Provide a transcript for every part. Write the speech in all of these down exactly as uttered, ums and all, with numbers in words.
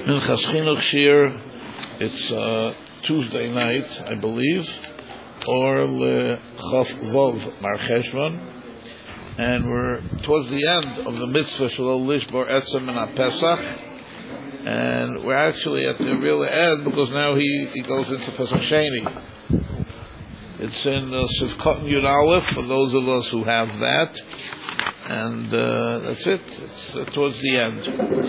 Minchas Chinuch Shir, it's uh, Tuesday night, I believe, or Le Chof Vov Mar Cheshvan, and we're towards the end of the mitzvah Shalol Lishbor Etzem and Pesach, and we're actually at the real end because now he, he goes into Pesach Sheni. It's in uh, Sivkot Yud Aleph for those of us who have that. And uh, that's it. It's uh, towards the end.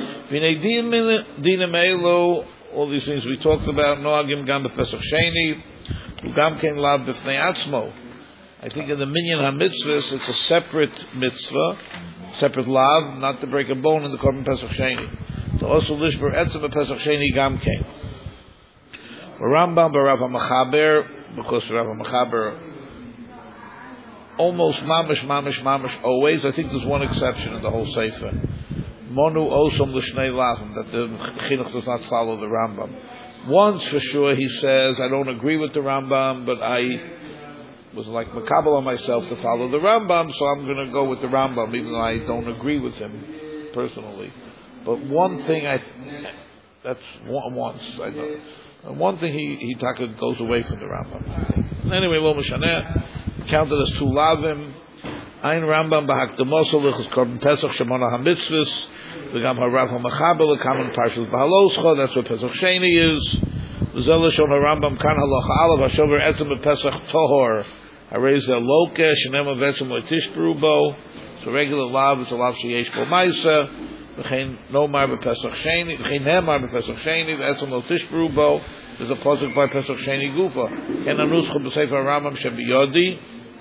All these things we talked about. Noagim gam b'Pesach Sheni, ugam ken lav b'fnei atzmo. I think in the minyan hamitzvahs it's a separate mitzvah, separate lav, not to break a bone in the korban Pesach Sheni. So also lishber etzem b'Pesach Sheni gam ken. Rambam b'Rav HaMachaber, because Rav HaMachaber almost mamish, mamish, mamish, always. I think there's one exception in the whole Sefer. Monu osom l'shnei lavim, that the Chinuch does not follow the Rambam. Once for sure he says, I don't agree with the Rambam, but I was like makabel on myself to follow the Rambam, so I'm going to go with the Rambam, even though I don't agree with him personally. But one thing I, that's one, once, I know. And one thing he, he taka goes away from the Rambam. Anyway, lo mishaneh. Counted as two lavim. Ein Rambam b'hakdamos lichus korban Pesach shemona hamitzvus. V'gam harav ha'machaber l'kamen parshas b'haloscha. That's what Pesach Sheni is. V'zel l'shon harambam kan halacha alav hashover etzem b'Pesach tohor. Harei zeh loke shenem avetzem lo'tishperu bo. So regular lav is a lav sheyesh bo ma'isa. V'chein nomar b'Pesach Sheni. V'chein nemar b'Pesach Sheni. V'etzem lo'tishperu bo. There's a pasuk by Pesach Sheni Gufa. Ken anuscha b'Sefer Rambam shebiyodi.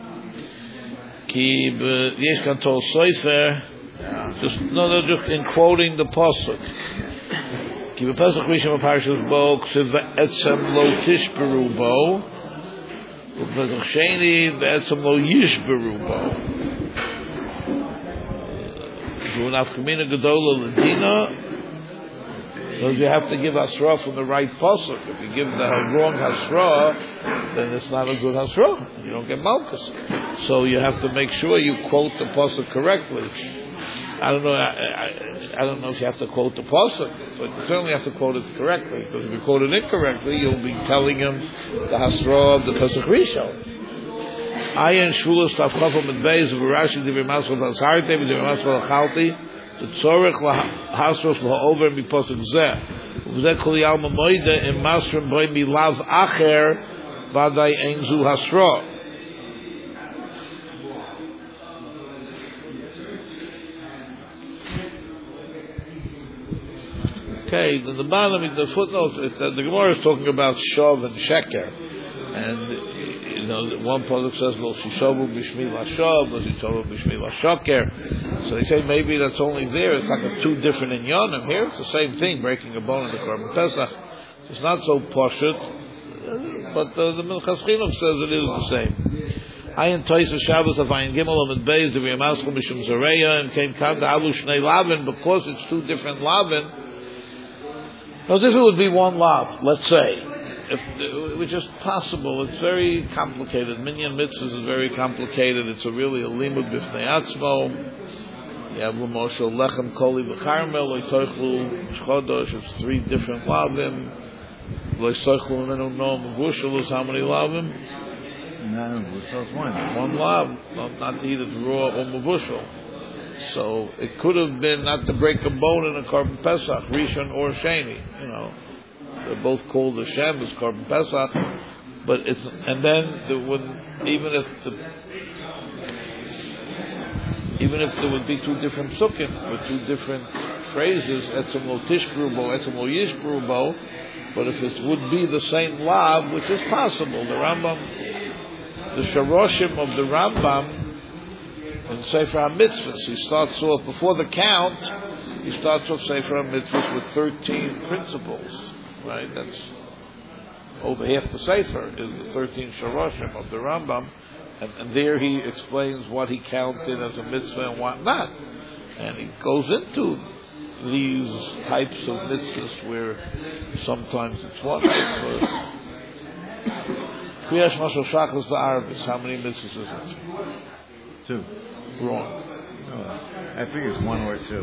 Ki b'yesh kan tol Sefer. Just no, no, just in quoting the pasuk. Ki b'Pesach Rishon b'Parshas Bo ksiv v'etzem lo tishberu bo. B'Pesach Sheni v'etzem lo yishberu bo. Zu nafkamina gedola l'dina. Because you have to give hasra from the right pasuk. If you give the wrong hasra, then it's not a good hasra. You don't get malchus. So you have to make sure you quote the pasuk correctly. I don't know. I, I, I don't know if you have to quote the pasuk, but you certainly have to quote it correctly. Because if you quote it incorrectly, you'll be telling him the hasra of the pasuk rishon. Ayin shvulos tafchafo mitbeis v'rashi divir masol v'azharte v'divir masol v'chalti. The tzorech lahasros lahover mipasuk zeh, v'zeh kol yalma moide im masrim boi milav acher vaday ein zu hasra. Okay, in the bottom, in the footnote, it, uh, the Gemara is talking about shav and sheker, and you know, one pasuk says lo shishavu b'shmi lashav, lo shishavu b'shmi lashaker. So they say maybe that's only there. It's like a two different inyanim. Here it's the same thing, breaking a bone in the korban Pesach. It's not so poshut, but uh, the Minchas Chinuch says it is the same. Ayin Tois Shabbos of Ayin Gimel and Beis the V'Yamaschu Mishum Zareya and came Kanda Alu Shnei Lavin because it's two different Lavin. Now this would be one lav, let's say, if, which is possible. It's very complicated. Minyan mitzvahs is very complicated. It's a really a limud b'fnei atzmo. You have l'moshel lechem koli v'charmel loy toichlu chodosh. It's three different lavim. Loy toichlu menu no mevushel is how many lavim? No, it's one. One lav, not, not to eat it raw or mevushel. So it could have been not to break a bone in a korban Pesach, Rishon or Sheni. You know, they're both called the Shem as korban Pesach, but it's and then there would even if the even if there would be two different psukim with two different phrases, etzem lo tishberu bo, etzem lo yishberu bo, but if it would be the same lav, which is possible, the Rambam, the sharoshim of the Rambam. In Sefer HaMitzvahs, he starts off, before the count, he starts off Sefer HaMitzvahs with thirteen principles, right? That's over half the Sefer, is the thirteen Sharoshim of the Rambam, and, and there he explains what he counted as a mitzvah and what not. And he goes into these types of mitzvahs where sometimes it's one mitzvah. Kriyash Mashal Shachas the Arabis, how many mitzvahs is it? Two. Wrong. Oh. I figure it's one or two.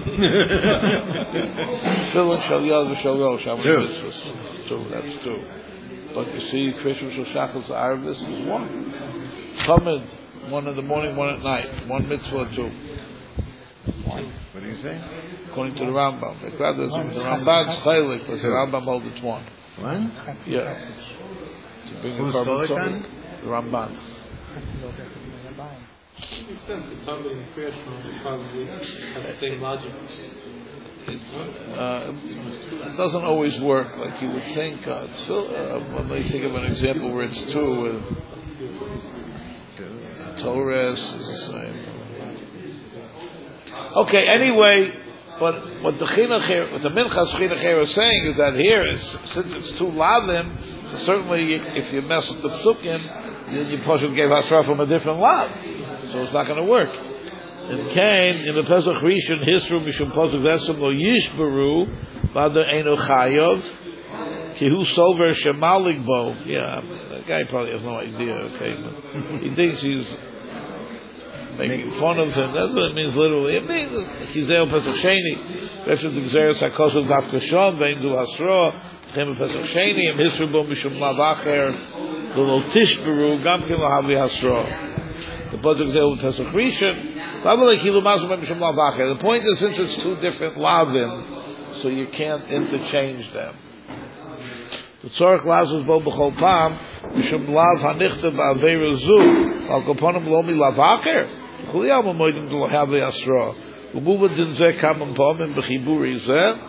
Tefillin shal yad v'shal rosh. How many Two. mitzvahs? Two. That's two. But you see, Krishma shal shachas arvis is one. Tamid, one in the morning, one at night. One mitzvah or two. One. What do you say? According to the Rambam. The Ramban's chaylik, but the Rambam holds it's one. One? Yeah. To bring Who's a carbon chaylik? The Ramban. Makes sense. The Tumblr and Kriyashma probably have the same logic. It's, uh, it doesn't always work like you would think. Uh, it's still, uh, let me think of an example where it's two. Uh, Torah is the same. Okay, anyway, but what the chinuch here, what the Minchas chinuch here is saying is that here, is, since it's two lavim, so certainly if you mess with the psukim, then you possibly gave Hasra from a different lav. So it's not going to work. And Cain in the Pesach Rishon Hisru Mishum Posuk Vesem Lo Yishberu Vada Eino Chayov Kihu Sover Shemalik Bo. Yeah, that guy probably has no idea. Okay, but he thinks he's making fun of him. That's what it means literally. It means Chizeo Pesach Sheni Vesem Gzeres Hakosov Daf Kashon Vein Du Hasra Chem Pesach Sheni Im Hisru Bo Mishum Lavacher Lo Tishberu Gam Kim Lahavi Hasra. The Pasuk there with Pesach Rishon. The point is, since it's two different lavim, so you can't interchange them. The tzorich lazos bo b'chol pam mishum lav hanichtav ba'avera zu al koponim lomi lavacher chuliyam amoidim d'lohavi asra u'muva din zeh kamam pomim b'chiburi zeh.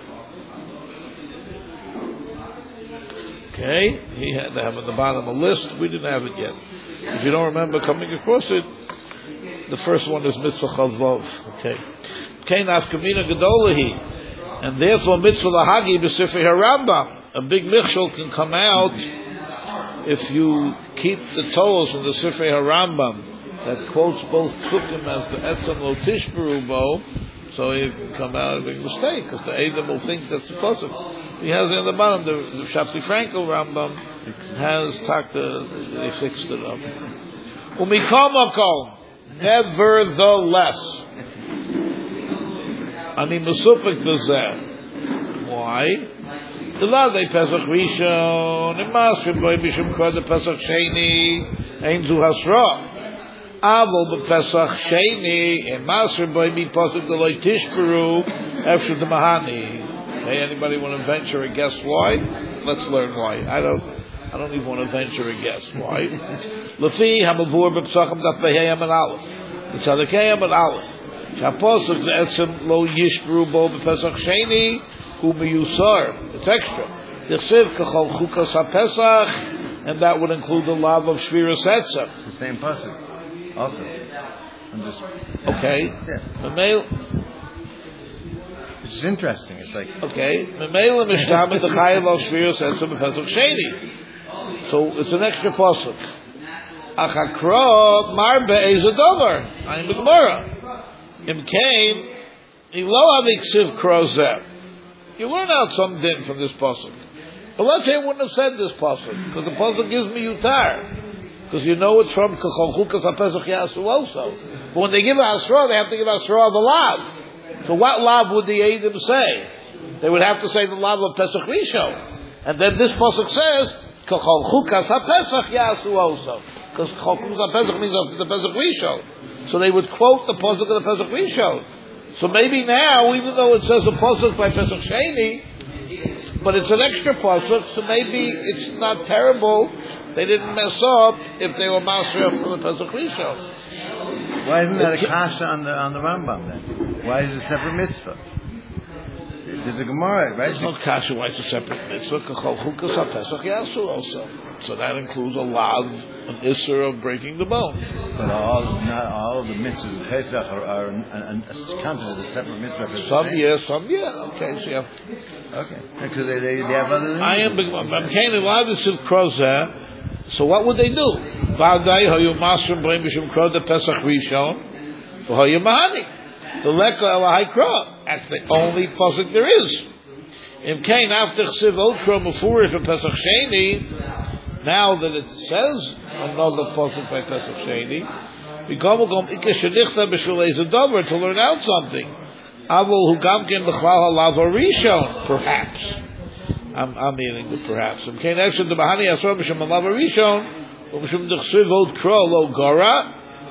Okay, he had to have at the bottom a list. We didn't have it yet. If you don't remember coming across it, the first one is mitzvah chavvav. Okay, Kain afkamina gedolahi, and therefore mitzvah lahagi b'sifrei harambam. A big michshol can come out if you keep the toes from the Sifrei Harambam that quotes both psukim as the etzem lo tishberu bo, so it can come out a big mistake because the Edom will think that's the pasuk. He has it in the bottom. The, the Shapsi Frankel Rambam has takta. They fixed it up. Umikamakom, nevertheless, ani mesupik b'zeh. Why? The last day Pesach Rishon, Imasrim Boy Mishum Kod the Pesach Sheni, Ein Zu Hasra. Avol b'Pesach Sheni, Imasrim Boy Mi Pasuk Deloy Tishberu, Efshut the Mahani. Hey, anybody want to venture a guess why? Let's learn why. I don't. I don't even want to venture a guess why. Lefi Hamavur b'Pesachim Daf Behayam and Aleph. The Tzadikayam and Aleph. Shaposuk Etzem Lo Yishberu Bo b'Pesach Sheni. It's extra. And that would include the love of Shviras Etzem. It's the same pasuk. Also. I'm just, okay. Yeah. It's interesting. It's like okay. So it's an extra pasuk. Achakro mar be'ezadover. I'm the Gemara. Im kain ilo aviksiv krozeh. You learn out some din from this pasuk. But let's say I wouldn't have said this pasuk, because the pasuk gives me yutar. Because you know it's from Kachol Chukas HaPesach Yasu also. But when they give Asra, they have to give Asra the lav. So what lav would the Eidim say? They would have to say the lav of Pesach Rishon. And then this pasuk says, Kachol Chukas HaPesach Yasu also. Because Kachol Chukas HaPesach means the Pesach Rishon. So they would quote the pasuk of the Pesach Rishon. So maybe now, even though it says a pasuk by Pesach Sheni, but it's an extra pasuk, so maybe it's not terrible. They didn't mess up if they were master from the Pesach Rishon. Why isn't that a kasha on the on the Rambam then? Why is it a separate mitzvah? There's a Gemara, right? There's no kasha why it's a separate mitzvah. Kachol Chukas HaPesach Yasu also. So that includes a lav, an isser of breaking the bone. But all, not all of the mitzvahs of Pesach are, are an, an, an, counted as a separate mitzvah. For some yes, yeah, some yeah. Okay, so yeah. Okay, because they, they, they have other. I am. I'm kind of obviously crozer. So what would they do? Va'day hayu masrim b'reim b'shum kro the Pesach Rishon, v'hayu mahani. The leka elahai kro. That's the only pasuk there is. Im kain after chsiv okro mufurish for Pesach Sheni. Now that it says another pasuk by Pesach Sheni, Mikomogom ike shenichta b'shulei zedover to learn out something. Avol hu gamken b'chlal halav harishon, perhaps. I'm, I'm meaning the perhaps. Mkein efshed the bahani asor b'shem halav harishon u'b'shem d'chsiv od kro lo gora.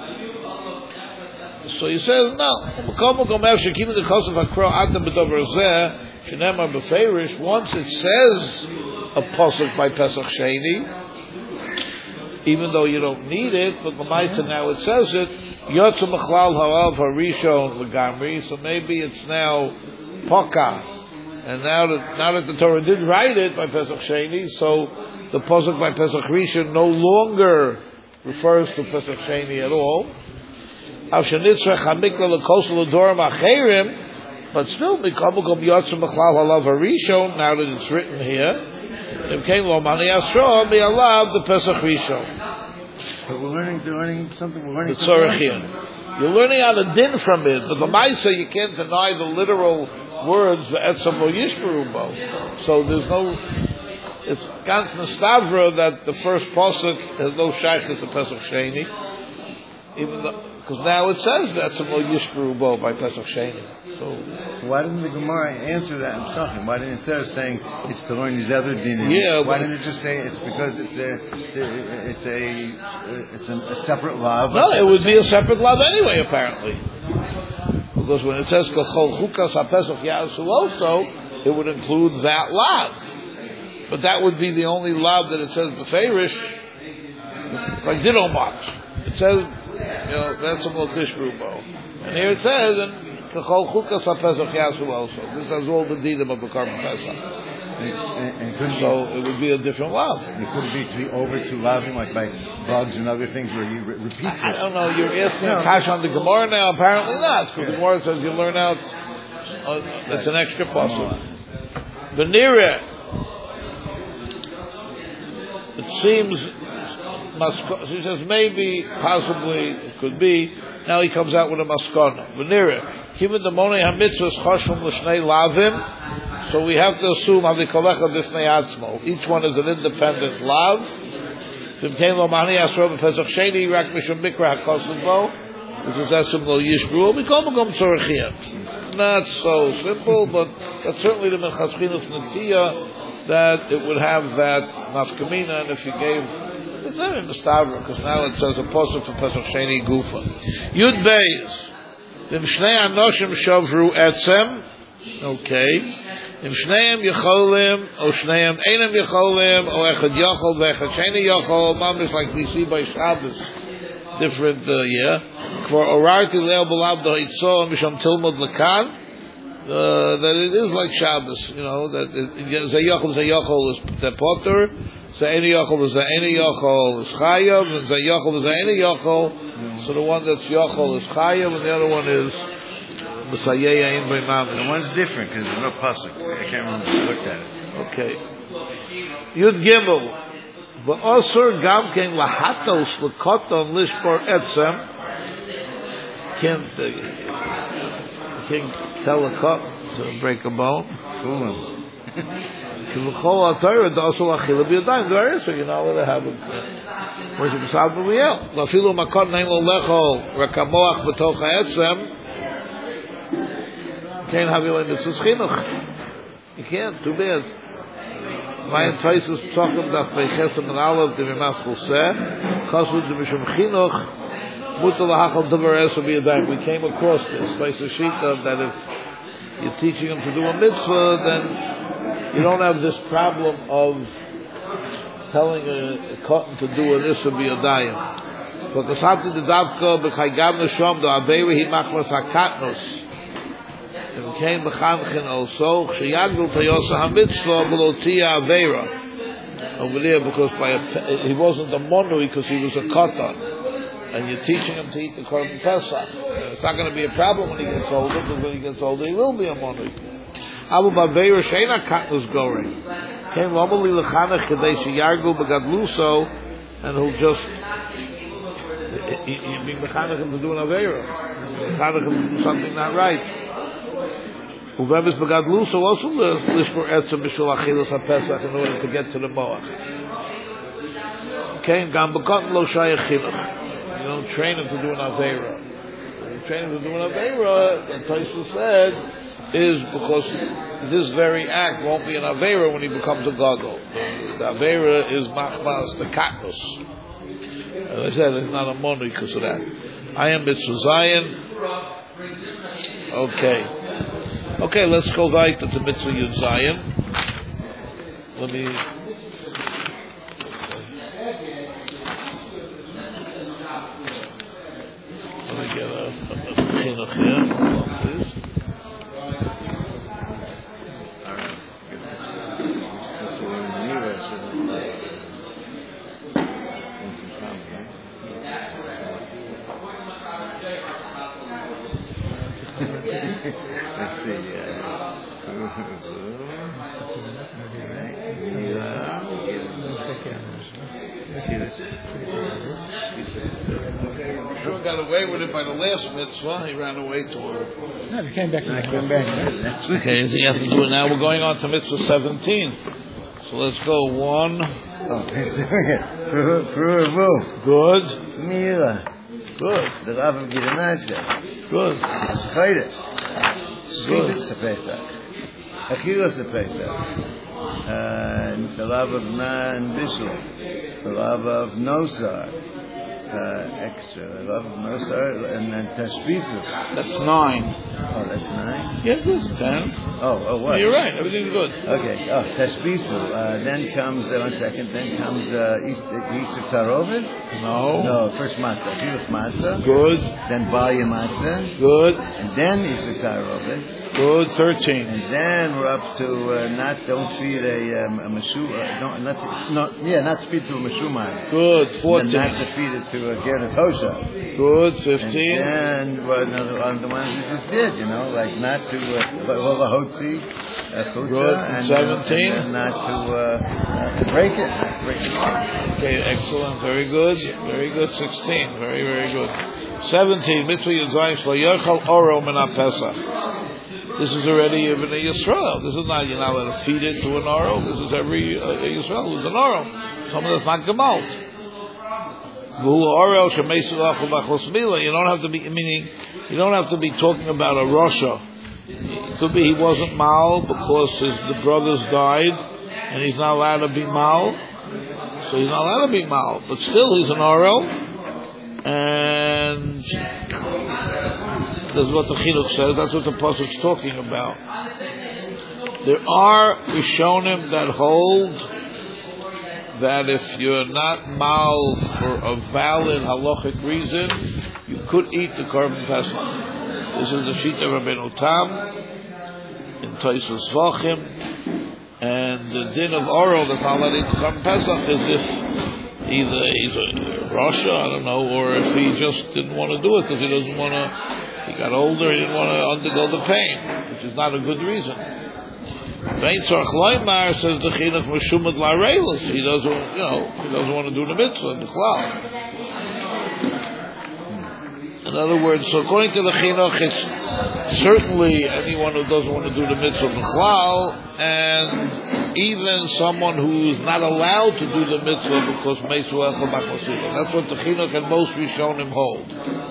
So he says no. Mikomogom efshed keeping the kosev hakro adam b'dover zeh shenemar b'feirish. Once it says a pasuk by Pesach Sheni, even though you don't need it, but the Maita now it says it, Yotzu Mechlal Halav Harishon L'Gamri, so maybe it's now Poka. And now that, now that the Torah did write it by Pesach Sheni, so the Pasuk by Pesach Rishon no longer refers to Pesach Sheni at all. Av Shenitzrech HaMikla L'Kosel L'Dorim Acherim, but still, Mikabukom Yotzu Mechlal Halav Harishon, now that it's written here, it came lo mani asro be allowed the Pesach Rishon. But we're learning, we're learning something. We're learning. The Tzorachim. You're learning out a din from it, but the Maisa you can't deny the literal words the etzam lo yishmeru bo. So there's no. It's ganz nestavra that the first pasuk has no shaykhus to Pesach Sheni, even though because now it says that etzam lo yishmeru bo by Pesach Sheni. So, so why didn't the Gemara answer that in Pesachim? Why didn't instead of saying it's to learn these other dinim? Yeah, why didn't it just say it's because it's a it's a it's a, it's a separate law? No, it would be a separate law anyway, apparently. Because when it says kachol chukas hapesach yasu also, it would include that law. But that would be the only law that it says b'feirish. It's like ditto marks. It says, you know, that's a multishrubo, and here it says and. Kachol chukas hapesach yasu also. This has all the dinim of the Karban Pesach. And, and, and so it would be a different law. It couldn't be to be over to laving like by bugs and other things where you re- repeat. I, I don't know. You're asking no. Kash on the Gemara now. Apparently not. Because yeah. the Gemara says you learn out. Uh, it's an extra pasuk. Benira. It seems. She says maybe, possibly, it could be. Now he comes out with a maskana. Benira. Given the monei hamitzvos choshum l'shnei lavim, so we have to assume havikolecha b'snei atzmo. Each one is an independent lav. V'imkein lo mani asro b'pesach sheni rak mishum mikra hakosev bo, which is esim lo yishbru. Mikom magom tzorachiyah. Not so simple, but that's certainly the Minchas Chinuch Netiyah that it would have that nafkamina, and if you gave, it's not in the Stavra, because now it says a pasuk for Pesach Sheni Gufa. Yud Beis. Im shnei anoshim shavru etzem, okay. Im shneim yecholim, o shneim einem yecholim, o echad yochol, ve'echad sheni yochol, mamish like we see by Shabbos, different, uh, yeah. For orarti leo balabdo itzo, misham tilmud lekan, that it is like Shabbos, you know, that zayochol, zayochol is the potter, zayeni yochol is zayeni yochol is chayav, and zayochol is zayeni yochol. So the one that's Yochol is Chayav, and the other one is B'sayeya in B'imam. The one's different because there's no pasuk. I can't remember if I looked at it. Okay. Yud Gimel. V'osur gamkein lahatos l'koton lishpor etzem. Can't, uh, can't tell a cup to break a bone. Fool him. So you're not allowed to have it. Where's the Pesach B'Miel? Lafilu makon nein lo lechol rakamoach b'toch ha'etzem. You can't have your mitzvahs chinuch. You can't. Too bad. My advice is talking daf beichesem and alav the mimas chulseh. Chasvud the mishum chinuch. Mutal lahachal davar es will be a dime. We came across this. Place a sheet of that if you're teaching them to do a mitzvah, then you don't have this problem of telling a, a cotton to do an issa b'yodayim. But the sabti the davka b'chaygam neshom do aveira hi machmas hakatnos. And came b'chamchen also sheyagdul tayosa hamitzvah b'lotia aveira. Over there, because by a, he wasn't a monui because he was a cotton. And you're teaching him to eat the Korban Pesach. It's not going to be a problem when he gets older, because when he gets older, he will be a monui. Abu Baveira Sheina Katnus Goring. Came Lomali Lechanach Kadesh Yargu Bagadluso, and he'll just you being Mechanach him to do an Aveira. Mechanach him to do something not right. Uvevis Bagadluso also Lishmur Etzem Bishul Achilas HaPesach in order to get to the Moach. Came Gam Bakot Lo Shayach Chinuch. You know, don't train him to do an Aveira. When you train him to do an Aveira, the Tosfos said, is because this very act won't be an Aveira when he becomes a Gadol. The, the Aveira is Machmas, the Katnus. As I said, it's not a Monu because of that. I am Mitzvah Zion. Okay. Okay, let's go right to Mitzvah Yud Zion. Let me... Let me get a, a, a chinuch here. Hold on, please. Let's see. Uh, Sure got away with it by the last mitzvah. He ran away to her. No, he came back. I came back. Okay, so he has to do it now. We're going on to mitzvah seventeen. So let's go one. Oh, he's doing it. Pruvu. Good. Mira. Good. The Rav of Giranasha. Good. Chaydes. Shvitas the Pesach. Achilas the Pesach. And the Rav of Na and Bishul. The Rav of Nosar. Uh, extra. The Rav of Nosar and then Tashbisu. That's nine. Oh, that's nine? Yeah, good. Ten. Oh, oh, what? You're right. Everything's good. Okay. Oh, Tashbisu. Uh, then comes, uh, one second, then comes uh, Yisur Tarovis. No. No, first Matzah. Achilas Matzah. Good. Then Balya Matzah. Good. And then Yisur Tarovis. Good. Thirteen. And then we're up to uh, not don't feed a um, a mashu uh, don't not not yeah not to feed to a mashumah. Good. Fourteen. And not to feed it to a gerda kosher. Good. Fifteen. And then well, another one of the ones we just did, you know, like not to well a hotzi, a Good. and Seventeen. Uh, and not to uh, not to break it. Not to break it. Okay. Excellent. Very good. Very good. Sixteen. Very very good. Seventeen. Mitzvah Yudzayin Shlo Yochal Oro Min HaPesach. This is already even a Yisrael. This is not, you're not allowed to feed it to an Oro. This is every uh, Yisrael who's an Oro. Someone that's not Gemalt. You don't have to be, meaning, you don't have to be talking about a Rasha. It could be he wasn't Mal because his, the brothers died and he's not allowed to be Mal. So he's not allowed to be Mal. But still he's an Oro. And that's what the Chinuch says. That's what the Pasuk's talking about. There are Rishonim that hold that if you're not mal for a valid halachic reason, you could eat the Korban Pesach. This is the Shita Rabbeinu Tam in Tosfos Vachim, and the din of Oro that's not allowed to eat the Korban Pesach is if either he's a Rasha, I don't know, or if he just didn't want to do it because he doesn't want to. He got older, he didn't want to undergo the pain, which is not a good reason. Vein Tzarech Loimar says the Chinuch Meshumad Lareilos. He doesn't, you know, he doesn't want to do the mitzvah, the cloud. In other words, so according to the Chinuch, it's certainly anyone who doesn't want to do the mitzvah b'chlal, and even someone who's not allowed to do the mitzvah because meisu echel b'chosila. That's what the Chinuch and most Rishonim hold.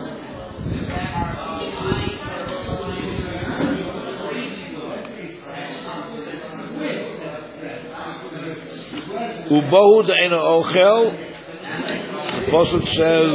Ubohu de'ena ochel. The pasuk says,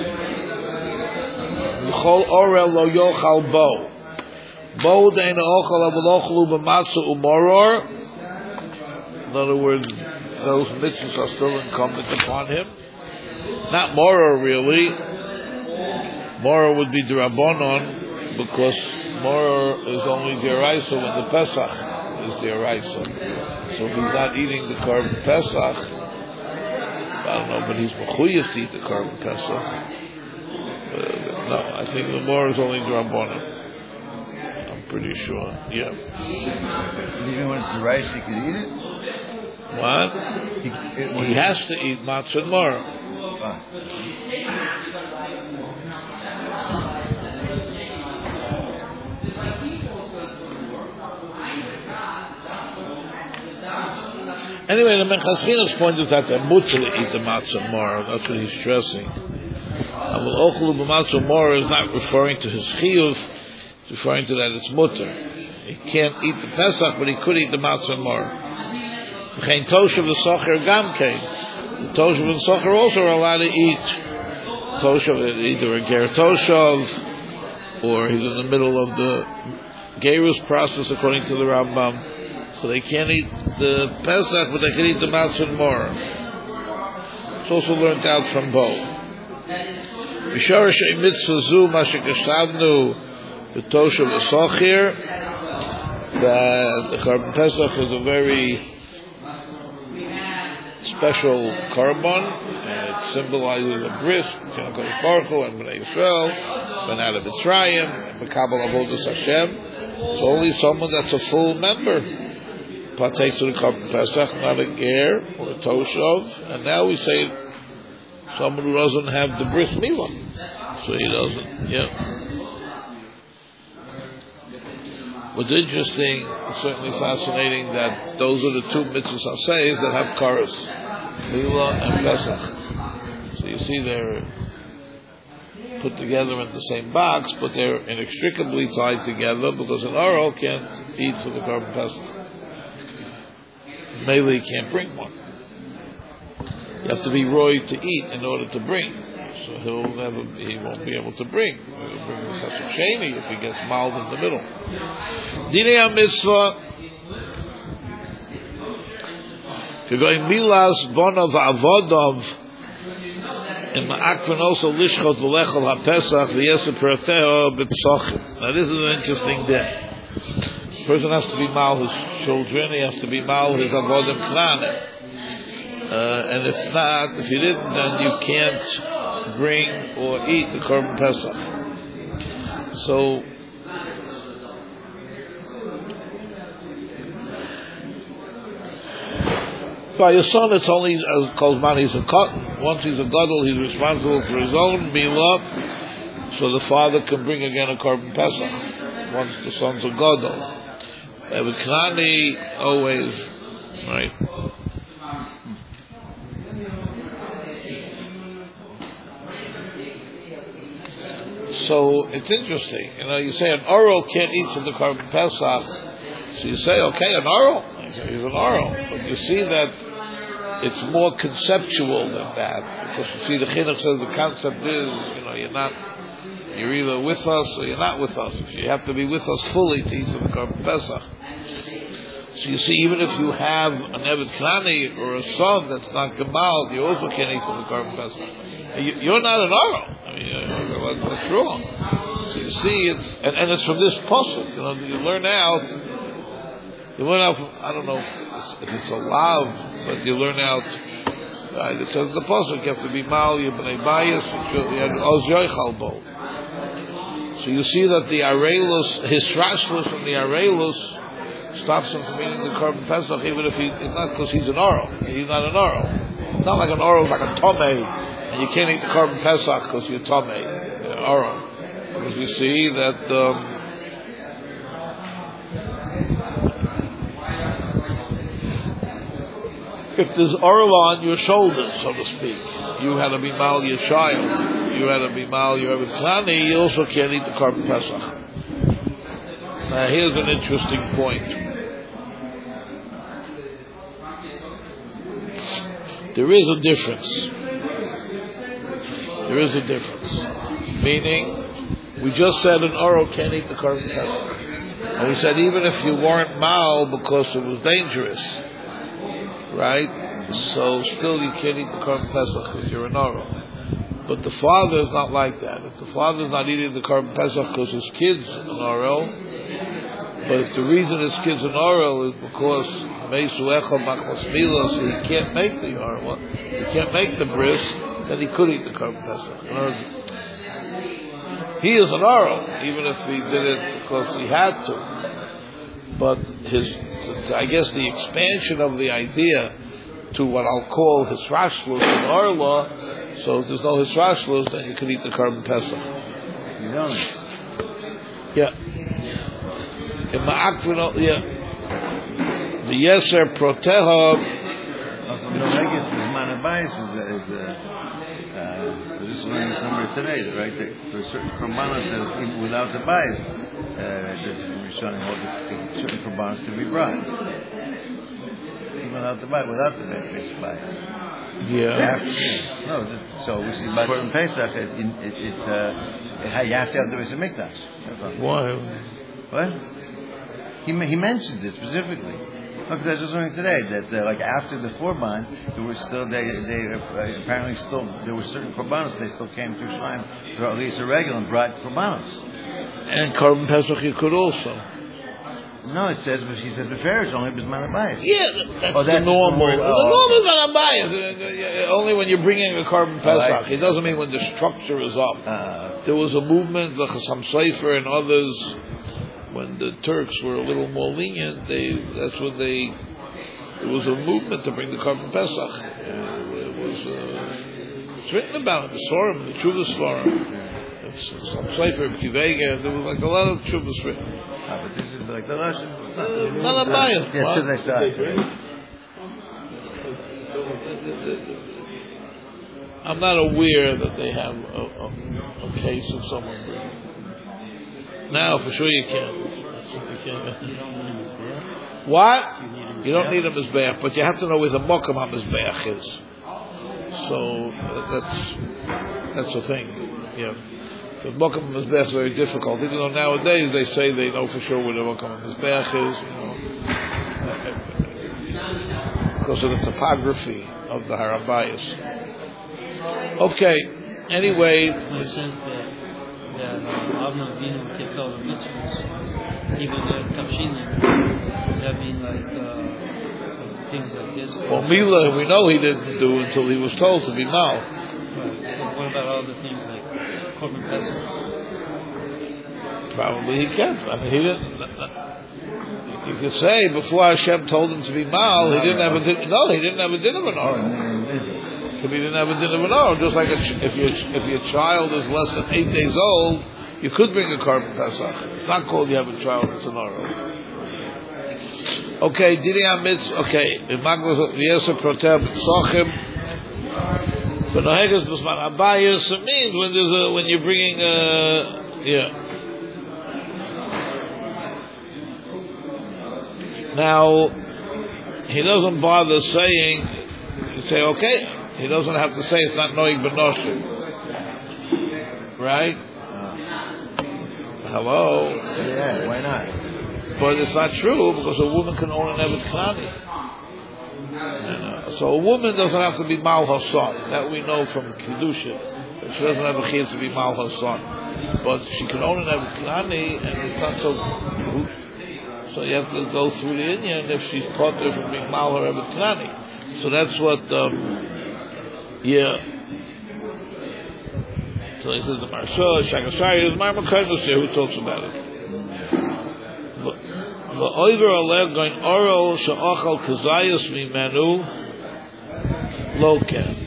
"L'chol orel lo yochal bo." Bo de'ena ochel avolochlu b'matzah umoror. In other words, those mitzvahs are still incumbent upon him. Not moror really. Moror would be d'Rabbanon because moror is only d'Oraisa when the Pesach is d'Oraisa. So if he's not eating the Korban Pesach, I don't know, but he's mechuyev to eat the Korban Pesach. Uh, no, I think the more is only Drabonim. I'm pretty sure. Yeah. Even when it's the rice, he could eat it? What? He, it, He has to eat matzah and maror. Ah. Anyway, the Menchas Chinuch's point is that they're mutter to eat the matzah and maror. That's what he's stressing. Aval ochlu b'matzah mor is not referring to his chiyuv, it's referring to that it's mutter. He can't eat the Pesach, but he could eat the matzah mor. V'chein toshav v'socher gamkein. The toshav and socher also are allowed to eat. Toshav, either a ger toshav, or he's in the middle of the gerus process according to the Rambam. So they can't eat the Pesach, but they can eat the matzah mor. It's also learned out from Bo. B'sharash mitzvah zu mashikashavnu b'toshav v'socher. That the Korban Pesach is a very special korban. It symbolizes a bris between HaKadosh Baruch Hu and Bnei Yisrael, Ben out of Mitzrayim, and Mekabel Avodas Hashem. So only someone that's a full member partakes of the Korban Pesach, not a ger or a toshav. And now we say someone who doesn't have the bris milah, so he doesn't. Yeah. What's interesting, certainly fascinating, that those are the two mitzvahs asayis that have karas, Milah and Pesach. So you see they're put together in the same box, but they're inextricably tied together because an Aro can't eat for the Korban Pesach. Mele can't bring one. You have to be roy to eat in order to bring. So he'll never, he won't be able to bring. He'll bring the Pesach Sheni if he gets mild in the middle. Dinei HaMitzvah. If you're going Milas, Bonav, Avodov, in Ma'akvan also Lishchot V'lechol HaPesach, V'yeseh Perateo B'Psochim. Now this is an interesting day. The person has to be mal his children, he has to be mal his Avodim Knanim. Uh, and if not, if you didn't, then you can't bring or eat the Korban Pesach. So, by your son, it's only as called man he's a cotton. Once he's a gadol, he's responsible for his own milah, so the father can bring again a Korban Pesach. Once the son's a gadol. Uh, with Knani, always, right? So it's interesting, you know. You say an oral can't eat from the Korban Pesach, so you say, okay, an oral, he's an oral, but you see that it's more conceptual than that, because you see the chinuch says the concept is, you know, you're not, you're either with us or you're not with us. If you have to be with us fully to eat from the Korban Pesach. So you see, even if you have an Evet Knani or a son that's not Gemal, you also can't eat from the Korban Pesach. You're not an oral. I mean, what's wrong? So you see, it's and, and it's from this pasuk. You know, you learn out. You learn out. From, I don't know if it's, if it's a lav, but you learn out. Right, it says the pasuk you have to be mal yibnei bayis and oz yoichal bo. So you see that the arelus, his rashlos from the arelus, stops him from eating the Korban Pesach, even if he it's not because he's an oral. He's not an oral. It's not like an oral, like a tomei. And you can't eat the Korban Pesach because you're tomei, oral. Because we see that um, if there's oral on your shoulders, so to speak, you had to be mal your child, you had to be mal your Evet Klani, you also can't eat the Korban Pesach. Now here's an interesting point. There is a difference. There is a difference. Meaning, we just said an oral can't eat the Korban Pesach. And we said even if you weren't mal because it was dangerous, right? So still you can't eat the Korban Pesach because you're an oral. But the father is not like that. If the father is not eating the Korban Pesach because his kid's an oral, but if the reason his kid's an oral is because Meisu Echel Machmas Milah, so he can't make the oral, he can't make the bris, then he could eat the Korban Pesach. In other, he is an oral, even if he did it because he had to. But his, I guess the expansion of the idea to what I'll call his rashlos and orla, so if there's no his rashlos, then you can eat the Korban Pesach. You don't. Yeah. In Ma'akvin, yeah. The Yeser Proteha. The Regis is Manabayis is a just learned somewhere today, right? That for certain korbanos, that even without the bias, uh, we're showing all the certain korbanos to be brought. Even without the bias, without the basic bias. Yeah. Have, no, so we see by Korban Pesach, it, it, it, uh, you have to have the Beis Hamikdash. Why? What? He he mentions it specifically. Because I was just learning today that uh, like after the Korban, there were still they they uh, apparently still there were certain Korbanos they still came through Shleim, or at least a regular and brought Korbanos. And Korban Pesach you could also. No, it says he says Beferish only Bisman Abayis. Yeah, that's, oh, that's the normal. The, the normal is not Abayis. Only when you're bringing a Korban Pesach. Oh, it doesn't mean when the structure is up. Uh, there was a movement, the Chassam Sofer and others. When the Turks were a little more lenient, they that's when they there was a movement to bring the Korban Pesach. Uh, it was uh, it's written about it, the Sorim, the Chuvas Forum. It's some Sefer Kivega. There was like a lot of Chuvas written. Ah, but this is like the Russian. Uh, not a bias. Yes, because I saw it. I'm not aware that they have a, a, a case of someone bringing. Now, for sure you can. You can. What? You don't need a mizbeach, but you have to know where the mokam ha-mizbeach is. So that's that's the thing. Yeah, the mokam ha-mizbeach is very difficult. Even though nowadays they say they know for sure where the mokam ha-mizbeach is, you know, because of the topography of the Harabayas. Okay. Anyway. that uh, Avnei Avinu would take all the mitzvahs, even the tafshinim. Does that mean like uh, things like this? Well, Mila, we know he didn't do until he was told to be mal. Right. But what about all the things like Korban Pesach? Probably he kept. I mean, he didn't. You could say before Hashem told him to be mal, he didn't have a din. No, he didn't have a din of an aron. He didn't have a din of an aron. Just like a, if your if your child is less than eight days old, you could bring a Korban Pesach. It's not called you have a child that's an aron. Okay, didi amitz. Okay, imagos v'yesa proter b'tzochim. V'noheges b'zman abayis. It means when there's a when you're bringing a yeah. Now, he doesn't bother saying, you say, okay, he doesn't have to say it's not noig b'noshim. Right? Uh, Hello? Yeah, why not? But it's not true, because a woman can own an Evet Klani. Uh, so a woman doesn't have to be Mal Hasan. That we know from Kedusha. She doesn't have a chiyuv to be Mal Hasan. But she can own an Evet Klani, and it's not so... So you have to go through the Inyan if she's caught there from being mal or Evet Klani. So that's what, um, yeah. So he says the Marsha, Shagashari, the Marma Kaimus here, who talks about it? The Oiver Aleh going oral she'achal kazayas mimenu loken.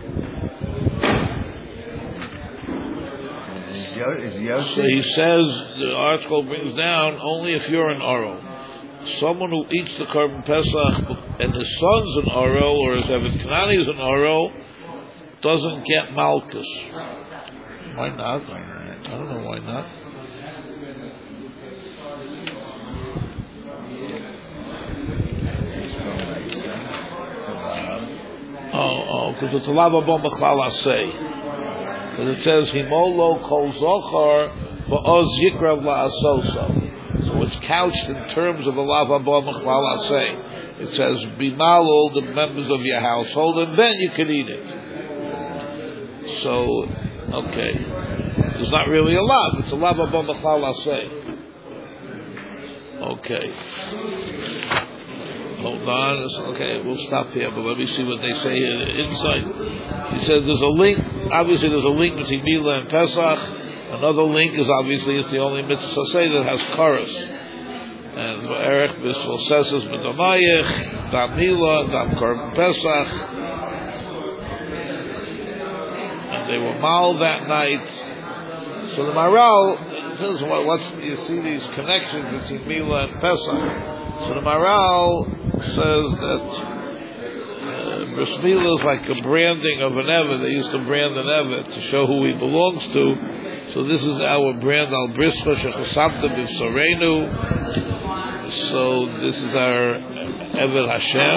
So he says, the article brings down, only if you're an Oro. Someone who eats the Korban Pesach and his son's an Oro, or his Evet Knani is an Oro, doesn't get Malchus. Why not? I don't know why not. Oh, oh, because it's a lava bomba chlal asay. Because it says himolo kol zochar va'oz yikrav la'asoso. So it's couched in terms of a lava bomba chlal asay. It says bimal all the members of your household, and then you can eat it. So, okay, it's not really a lav; it's a lava bomba chlal asay. Okay. Hold on. Okay, we'll stop here, but let me see what they say here inside. He says there's a link. Obviously, there's a link between Mila and Pesach. Another link is obviously it's the only mitzvah say that has chorus. And Erech Bisful Sesses B'Damayich, Dam Mila, Dam Korban Pesach. And they were mal that night. So the Maral says, what, what's, you see these connections between Mila and Pesach. So the Maral says that uh, Bris Milah is like a branding of an Evet. They used to brand an Evet to show who he belongs to. So this is our brand, Al Brischa Shechasamta B'Sorenu. So this is our Evet Hashem.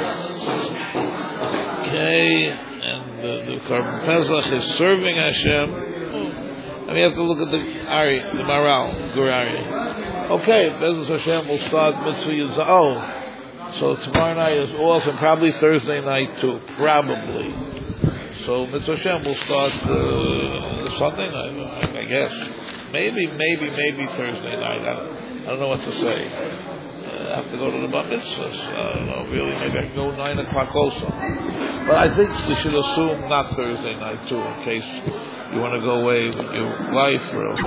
Okay, and the, the Korban Pesach is serving Hashem. And we have to look at the Ari, the Maral, Gur Ari. Okay, Bezos Hashem will start Mitzvah Yizah. Oh, so tomorrow night is off, and probably Thursday night too, probably. So Mitzvah Hashem will start uh, Sunday night, I guess. Maybe, maybe, maybe Thursday night. I don't, I don't know what to say. Uh, I have to go to the Bar Mitzvahs. I don't know, really. Maybe I can go nine o'clock also. But I think we should assume not Thursday night too, in case you want to go away with your wife or